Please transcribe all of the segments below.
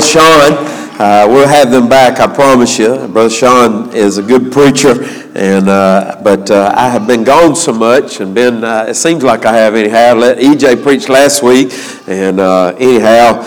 Sean. We'll have them back, I promise you. Brother Sean is a good preacher, but I have been gone so much, and it seems like I have anyhow. I let EJ preach last week, and anyhow,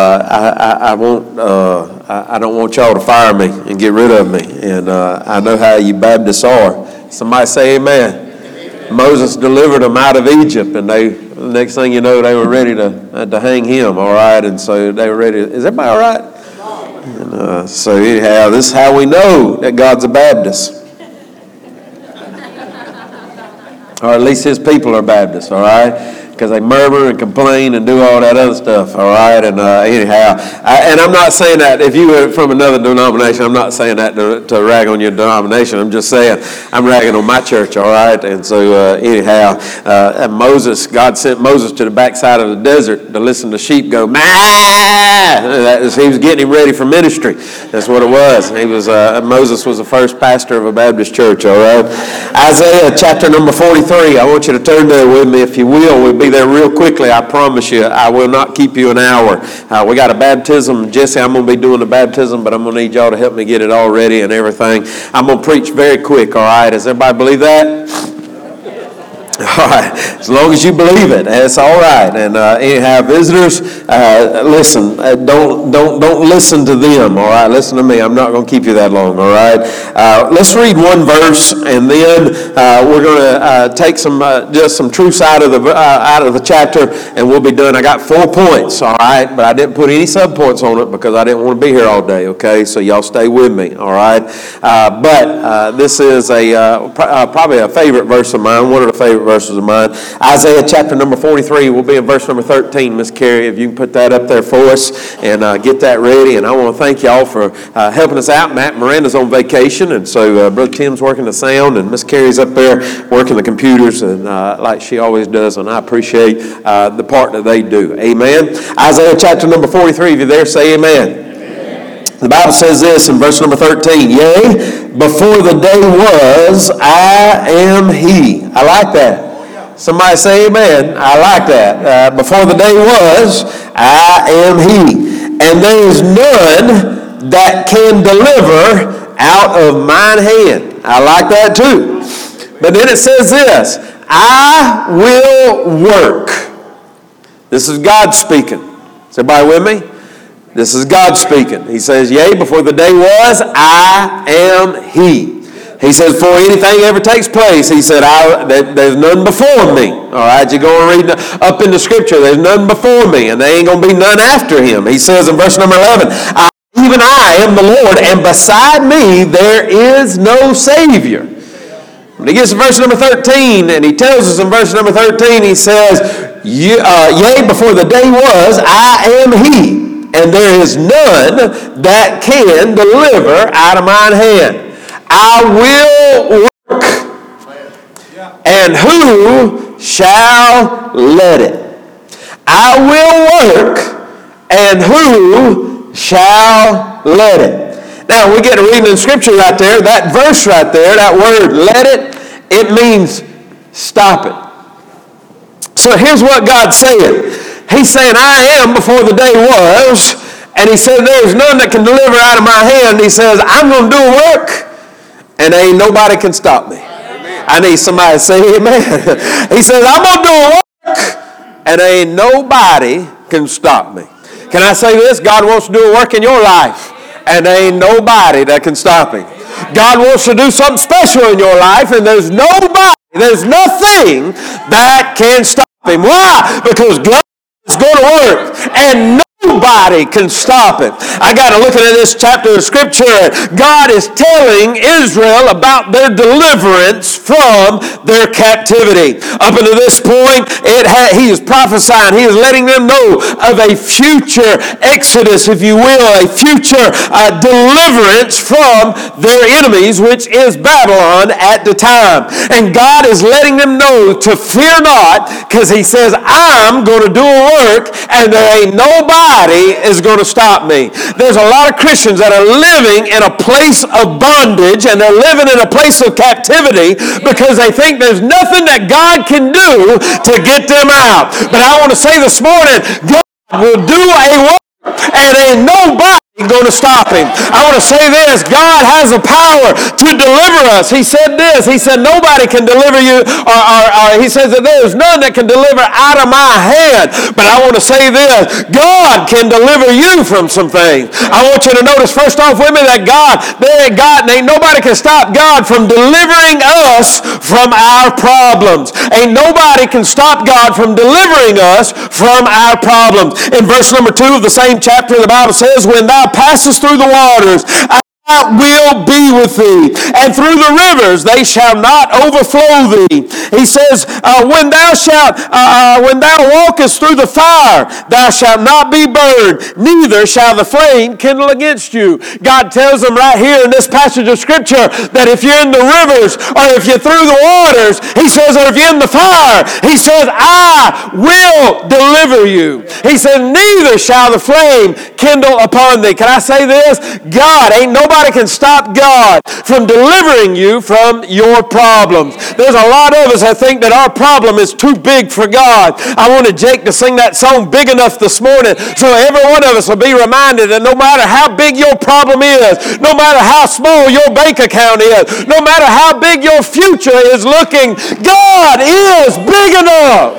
I don't want y'all to fire me and get rid of me, and I know how you Baptists are. Somebody say amen. Moses delivered them out of Egypt, and the next thing you know, they were ready to hang him, all right? And so they were ready. Is everybody all right? And, so anyhow, this is how we know that God's a Baptist. Or at least his people are Baptists, all right? Because they murmur and complain and do all that other stuff, all right? And anyhow, and I'm not saying that if you were from another denomination, I'm not saying that to rag on your denomination. I'm just saying I'm ragging on my church, all right? And so anyhow, God sent Moses to the backside of the desert to listen to sheep go, "Mah!" He was getting him ready for ministry. That's what it was. Moses was the first pastor of a Baptist church, all right? Isaiah chapter number 43. I want you to turn there with me, if you will. We'll be there real quickly. I promise you, I will not keep you an hour. We got a baptism. Jesse, I'm going to be doing the baptism, but I'm going to need y'all to help me get it all ready and everything. I'm going to preach very quick, all right? Does everybody believe that? All right, as long as you believe it, that's all right. And anyhow, visitors, listen. Don't listen to them. All right, listen to me. I'm not going to keep you that long. All right. Let's read one verse, and then we're going to take just some truths out of the chapter, and we'll be done. I got 4 points. All right, but I didn't put any subpoints on it because I didn't want to be here all day. Okay, so y'all stay with me. All right. But this is probably a favorite verse of mine. One of the favorite verses of mine. Isaiah chapter number 43 will be in verse number 13. Miss Carrie, if you can put that up there for us and get that ready. And I want to thank y'all for helping us out. Matt Miranda's on vacation, and so Brother Tim's working the sound, and Miss Carrie's up there working the computers, and like she always does, and I appreciate the part that they do. Amen. Isaiah chapter number 43, if you're there, say amen. The Bible says this in verse number 13, "Yea, before the day was, I am He." I like that. Somebody say amen. I like that. Before the day was, I am He. And there is none that can deliver out of mine hand. I like that too. But then it says this, "I will work." This is God speaking. Is everybody with me? This is God speaking. He says, "Yea, before the day was, I am He." He says, "Before anything ever takes place," he said, "there's none before me." All right, you go and read up in the scripture, there's none before me, and there ain't going to be none after him. He says in verse number 11, "Even I am the Lord, and beside me there is no Savior." When he gets to verse number 13, and he tells us in verse number 13, he says, "Yea, before the day was, I am He. And there is none that can deliver out of mine hand. I will work, and who shall let it? I will work, and who shall let it?" Now, we get to reading in Scripture right there, that verse right there, that word, "let it," it means stop it. So here's what God's saying. He's saying, "I am before the day was," and he said, "There's none that can deliver out of my hand." He says, "I'm going to do a work, and ain't nobody can stop me." Amen. I need somebody to say amen. He says, "I'm going to do a work, and ain't nobody can stop me." Can I say this? God wants to do a work in your life, and ain't nobody that can stop him. God wants to do something special in your life, and there's nothing that can stop him. Why? Because God is going to work, and nobody can stop it. I got to looking at this chapter of Scripture. God is telling Israel about their deliverance from their captivity. Up until this point, He is prophesying. He is letting them know of a future exodus, if you will, a future deliverance from their enemies, which is Babylon at the time. And God is letting them know to fear not, because He says, "I'm going to do a work, and there ain't nobody is going to stop me." There's a lot of Christians that are living in a place of bondage, and they're living in a place of captivity because they think there's nothing that God can do to get them out. But I want to say this morning, God will do a work, and ain't nobody going to stop him. I want to say this. God has the power to deliver us. He said this. He said, nobody can deliver you, or he says that there's none that can deliver out of my hand. But I want to say this. God can deliver you from some things. I want you to notice first off with me that ain't nobody can stop God from delivering us from our problems. Ain't nobody can stop God from delivering us from our problems. In verse number 2 of the same chapter, the Bible says, when thou passest through the waters, I will be with thee, and through the rivers they shall not overflow thee. He says, when thou walkest through the fire, thou shalt not be burned, neither shall the flame kindle against you. God tells them right here in this passage of Scripture that if you're in the rivers, or if you're through the waters, he says, or if you're in the fire, he says, I will deliver you. He said, neither shall the flame kindle upon thee. Can I say this? God, ain't nobody can stop God from delivering you from your problems. There's a lot of us that think that our problem is too big for God. I wanted Jake to sing that song Big Enough this morning so every one of us will be reminded that no matter how big your problem is, no matter how small your bank account is, no matter how big your future is looking, God is big enough.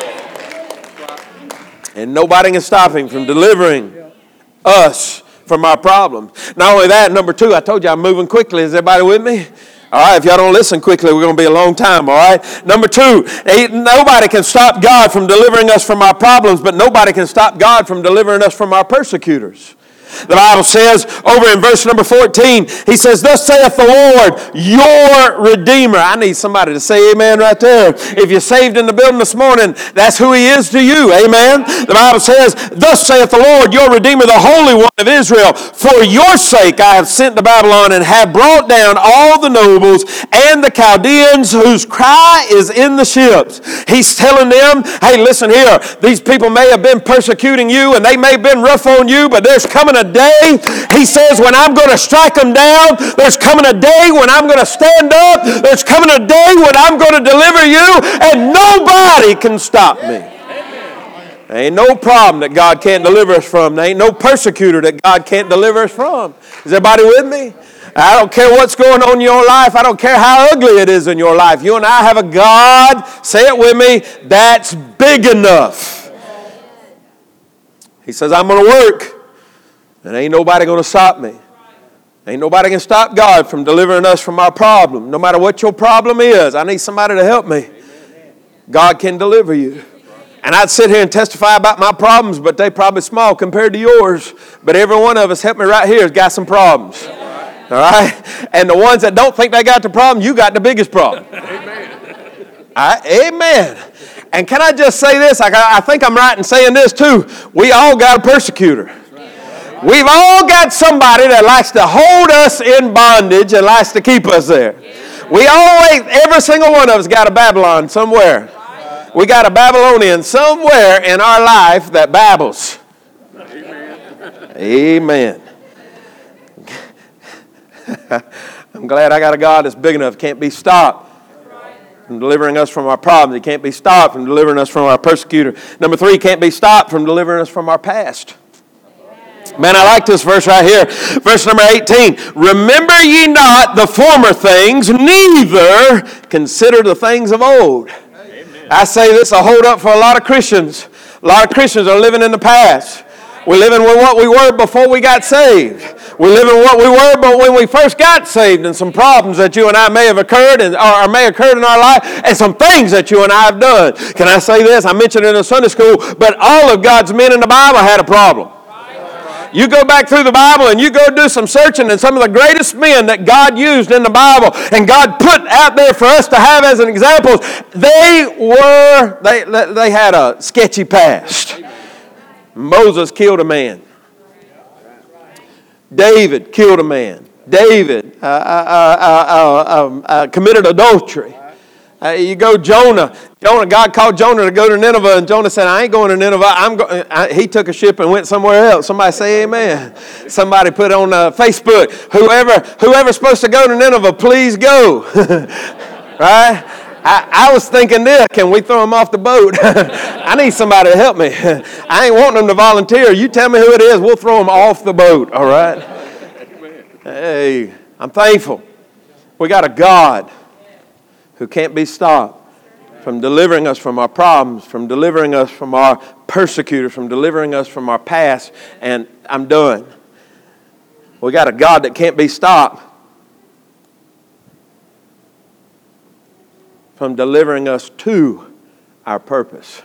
And nobody can stop him from delivering us from our problems. Not only that, number 2, I told you I'm moving quickly. Is everybody with me? All right, if y'all don't listen quickly, we're going to be a long time, all right? Number 2, nobody can stop God from delivering us from our problems, but nobody can stop God from delivering us from our persecutors. The Bible says over in verse number 14, he says, thus saith the Lord, your Redeemer. I need somebody to say amen right there. If you're saved in the building this morning, that's who he is to you. Amen. The Bible says, thus saith the Lord, your Redeemer, the Holy One of Israel. For your sake I have sent to Babylon and have brought down all the nobles and the Chaldeans whose cry is in the ships. He's telling them, hey, listen here. These people may have been persecuting you and they may have been rough on you, but there's coming a day, he says, when I'm going to strike them down. There's coming a day when I'm going to stand up. There's coming a day when I'm going to deliver you, and nobody can stop me. There ain't no problem that God can't deliver us from. There ain't no persecutor that God can't deliver us from. Is everybody with me? I don't care what's going on in your life. I don't care how ugly it is in your life. You and I have a God, say it with me, that's big enough. He says, I'm going to work. And ain't nobody going to stop me. Ain't nobody can stop God from delivering us from our problem. No matter what your problem is, I need somebody to help me. God can deliver you. And I'd sit here and testify about my problems, but they're probably small compared to yours. But every one of us, help me right here, has got some problems. All right? And the ones that don't think they got the problem, you got the biggest problem. Amen. And can I just say this? I think I'm right in saying this too. We all got a persecutor. We've all got somebody that likes to hold us in bondage and likes to keep us there. We always, every single one of us got a Babylon somewhere. We got a Babylonian somewhere in our life that babbles. Amen. I'm glad I got a God that's big enough, can't be stopped from delivering us from our problems. He can't be stopped from delivering us from our persecutor. Number 3, can't be stopped from delivering us from our past. Man, I like this verse right here. Verse number 18. Remember ye not the former things, neither consider the things of old. Amen. I say this a hold up for a lot of Christians. A lot of Christians are living in the past. We're living with what we were before we got saved. We're living what we were but when we first got saved, and some problems that you and I may have occurred or may have occurred in our life, and some things that you and I have done. Can I say this? I mentioned it in Sunday school, but all of God's men in the Bible had a problem. You go back through the Bible and you go do some searching, and some of the greatest men that God used in the Bible and God put out there for us to have as an example, they had a sketchy past. Moses killed a man. David killed a man. David committed adultery. You go Jonah. God called Jonah to go to Nineveh, and Jonah said, I ain't going to Nineveh. He took a ship and went somewhere else. Somebody say amen. Somebody put on Facebook, whoever's supposed to go to Nineveh, please go. Right? I was thinking this, can we throw them off the boat? I need somebody to help me. I ain't wanting them to volunteer. You tell me who it is, we'll throw them off the boat, all right? Hey, I'm thankful. We got a God who can't be stopped from delivering us from our problems, from delivering us from our persecutors, from delivering us from our past, and I'm done. We got a God that can't be stopped from delivering us to our purpose.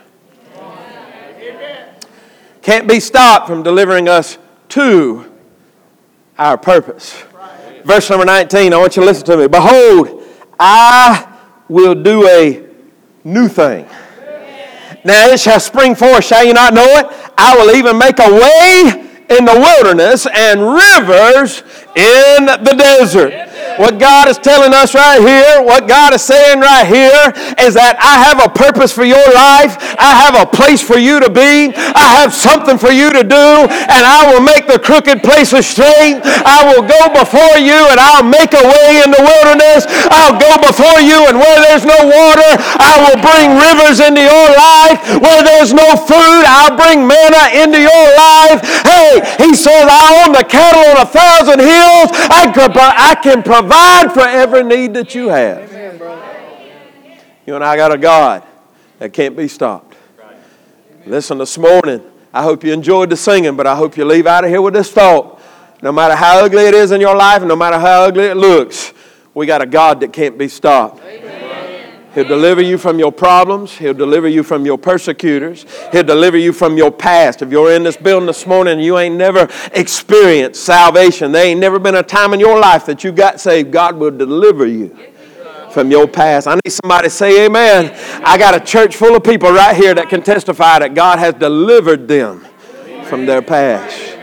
Can't be stopped from delivering us to our purpose. Verse number 19, I want you to listen to me. Behold, I will do a new thing. Now it shall spring forth, shall you not know it? I will even make a way in the wilderness and rivers in the desert. What God is telling us right here, what God is saying right here is that I have a purpose for your life. I have a place for you to be. I have something for you to do, and I will make the crooked places straight. I will go before you, and I'll make a way in the wilderness. I'll go before you, and where there's no water, I will bring rivers into your life. Where there's no food, I'll bring manna into your life. Hey, he says, I own the cattle on 1,000 hills. I can provide for every need that you have. You and I got a God that can't be stopped. Listen, this morning, I hope you enjoyed the singing, but I hope you leave out of here with this thought. No matter how ugly it is in your life, and no matter how ugly it looks, we got a God that can't be stopped. He'll deliver you from your problems. He'll deliver you from your persecutors. He'll deliver you from your past. If you're in this building this morning and you ain't never experienced salvation, there ain't never been a time in your life that you got saved, God will deliver you from your past. I need somebody to say amen. I got a church full of people right here that can testify that God has delivered them from their past.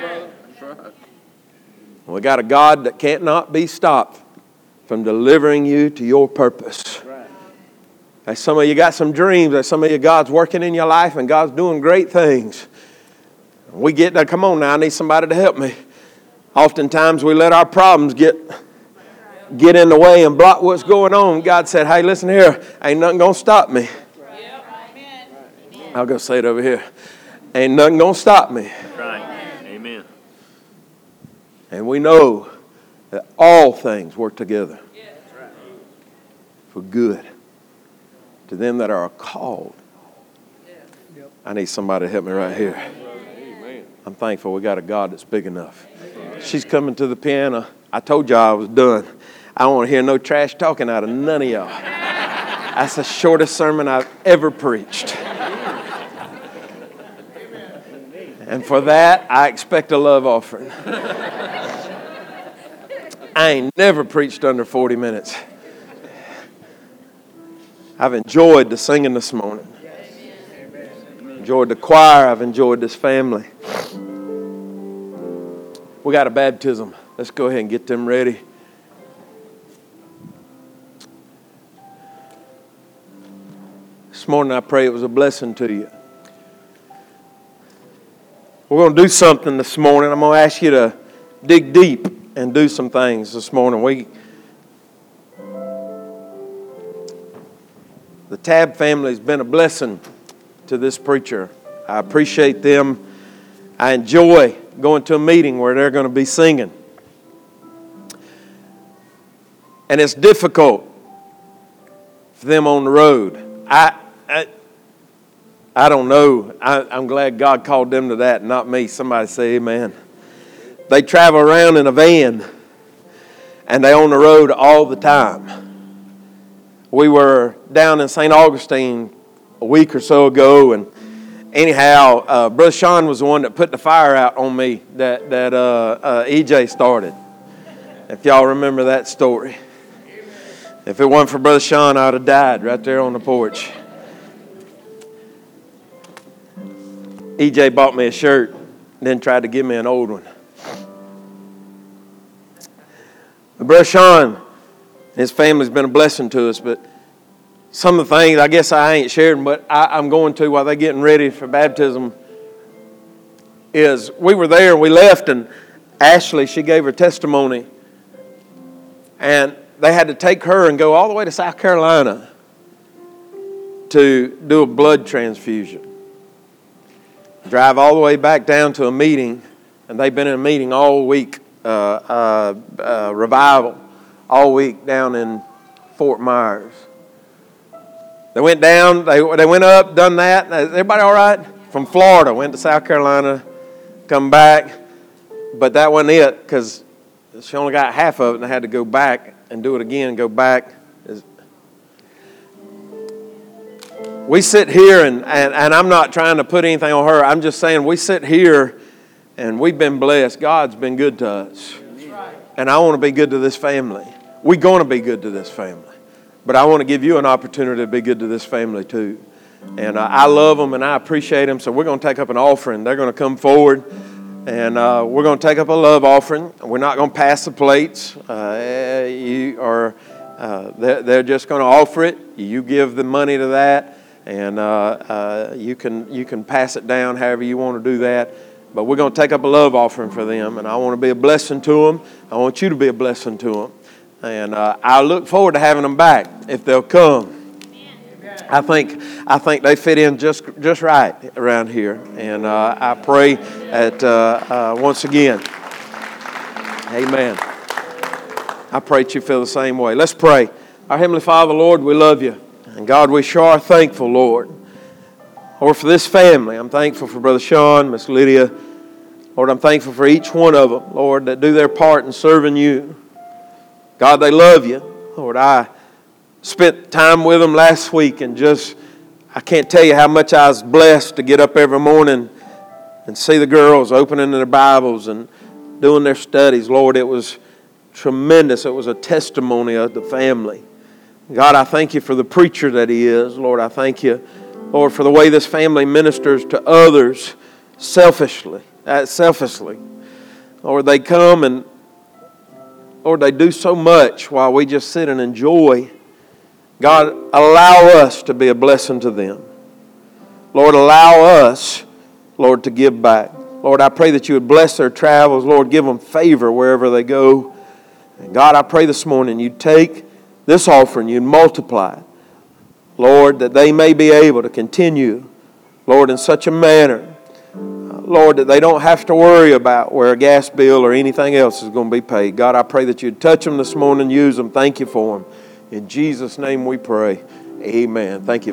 We got a God that can't not be stopped from delivering you to your purpose. Some of you got some dreams. Some of you, God's working in your life and God's doing great things. We get there. Come on now, I need somebody to help me. Oftentimes we let our problems get in the way and block what's going on. God said, hey, listen here. Ain't nothing going to stop me. I'll go say it over here. Ain't nothing going to stop me. Right. Amen. And we know that all things work together for good to them that are called. I need somebody to help me right here. I'm thankful we got a God that's big enough. She's coming to the piano. I told y'all I was done. I don't want to hear no trash talking out of none of y'all. That's the shortest sermon I've ever preached. And for that, I expect a love offering. I ain't never preached under 40 minutes. I've enjoyed the singing this morning. Enjoyed the choir. I've enjoyed this family. We got a baptism. Let's go ahead and get them ready. This morning I pray it was a blessing to you. We're going to do something this morning. I'm going to ask you to dig deep and do some things this morning. The Tab family has been a blessing to this preacher. I appreciate them. I enjoy going to a meeting where they're going to be singing. And it's difficult for them on the road. I don't know. I'm glad God called them to that, not me. Somebody say amen. They travel around in a van, and they're on the road all the time. We were down in St. Augustine a week or so ago, and anyhow, Brother Sean was the one that put the fire out on me that EJ started. If y'all remember that story. If it wasn't for Brother Sean, I would have died right there on the porch. EJ bought me a shirt, then tried to give me an old one. Brother Sean, his family's been a blessing to us, but some of the things I guess I ain't shared, but I'm going to while they're getting ready for baptism, is we were there and we left, and Ashley, she gave her testimony, and they had to take her and go all the way to South Carolina to do a blood transfusion. Drive all the way back down to a meeting, and they've been in a meeting all week, revival, all week down in Fort Myers. They went down, they went up, done that. Is everybody all right? From Florida, went to South Carolina, come back. But that wasn't it, because she only got half of it and had to go back and do it again, go back. We sit here, and I'm not trying to put anything on her. I'm just saying we sit here, and we've been blessed. God's been good to us. And I want to be good to this family. We're going to be good to this family. But I want to give you an opportunity to be good to this family too. And I love them and I appreciate them. So we're going to take up an offering. They're going to come forward and we're going to take up a love offering. We're not going to pass the plates. They're just going to offer it. You give the money to that, and you can pass it down however you want to do that. But we're going to take up a love offering for them, and I want to be a blessing to them. I want you to be a blessing to them. And I look forward to having them back if they'll come. I think they fit in just right around here. And I pray that once again, amen. I pray that you feel the same way. Let's pray. Our Heavenly Father, Lord, we love you. And God, we sure are thankful, Lord. Lord, for this family. I'm thankful for Brother Sean, Miss Lydia. Lord, I'm thankful for each one of them, Lord, that do their part in serving you. God, they love you. Lord, I spent time with them last week and I can't tell you how much I was blessed to get up every morning and see the girls opening their Bibles and doing their studies. Lord, it was tremendous. It was a testimony of the family. God, I thank you for the preacher that he is. Lord, I thank you, Lord, for the way this family ministers to others selfishly. Lord, they come and Lord, they do so much while we just sit and enjoy. God, allow us to be a blessing to them. Lord, allow us, Lord, to give back. Lord, I pray that you would bless their travels. Lord, give them favor wherever they go. And God, I pray this morning you'd take this offering, you'd multiply it. Lord, that they may be able to continue, Lord, in such a manner, Lord, that they don't have to worry about where a gas bill or anything else is going to be paid. God, I pray that you'd touch them this morning, use them. Thank you for them. In Jesus' name we pray. Amen. Thank you.